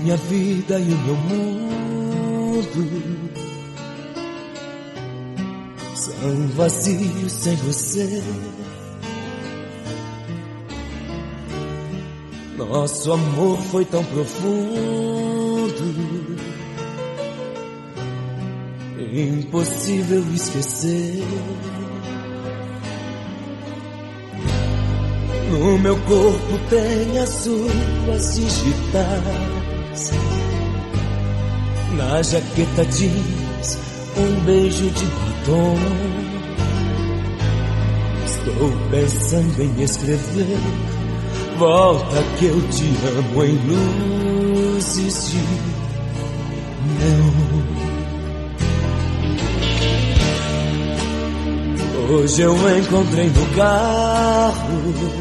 minha vida e o meu mundo são vazios sem você. Nosso amor foi tão profundo, impossível esquecer. No meu corpo tem as suas digitais, na jaqueta jeans um beijo de batom. Estou pensando em escrever: volta que eu te amo, em luzes de neon. Hoje eu encontrei no carro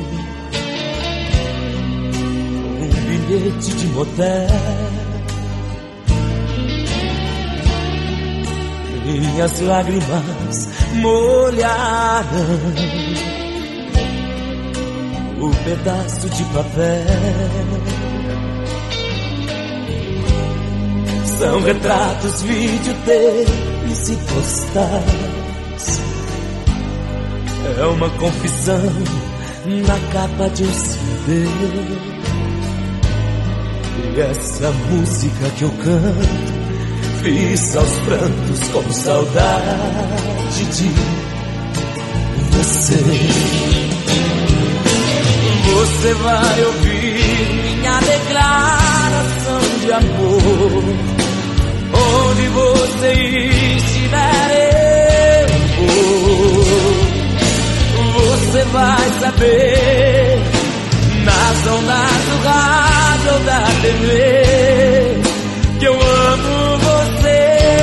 um bilhete de motel. Minhas lágrimas molharam o pedaço de papel. São retratos, videotapes e postais. É uma confissão na capa de um CD. E essa música que eu canto fiz aos prantos com saudade de você. Você vai ouvir minha declaração de amor. Onde você estiver, eu vou. Você vai saber nas ondas do rádio ou da TV que eu amo você.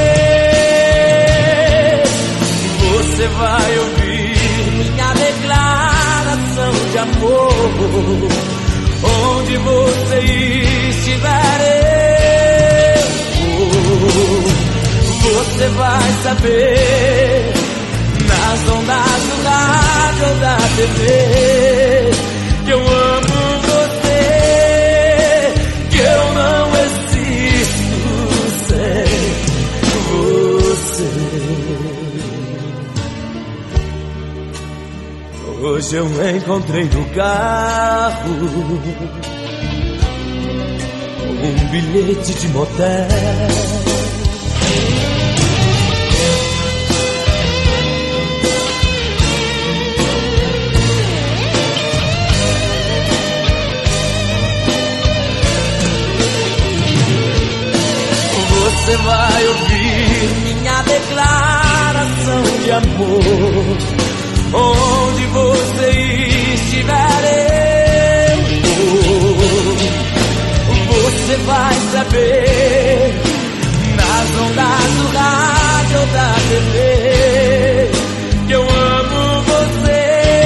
Você vai ouvir minha declaração de amor. Onde você estiver, eu vou. Você vai saber nas ondas do rádio ou da TV que eu amo você, que eu não existo sem você. Hoje eu encontrei no carro um bilhete de motel. Você vai ouvir minha declaração de amor. Onde você estiver, eu vou. Você vai saber nas ondas do rádio ou da TV que eu amo você.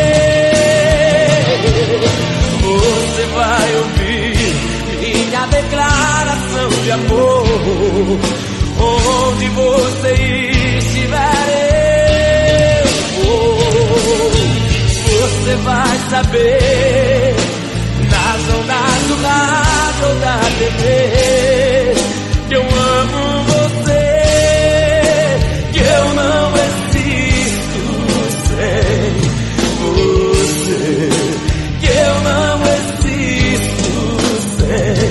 Você vai ouvir minha declaração de amor. Onde você estiver, eu vou. Você vai saber nas ondas do rádio ou da TV que eu amo você, que eu não existo sem você, que eu não existo sem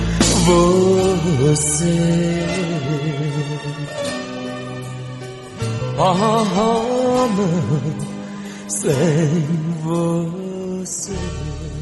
você. Oh, mãe, sem você.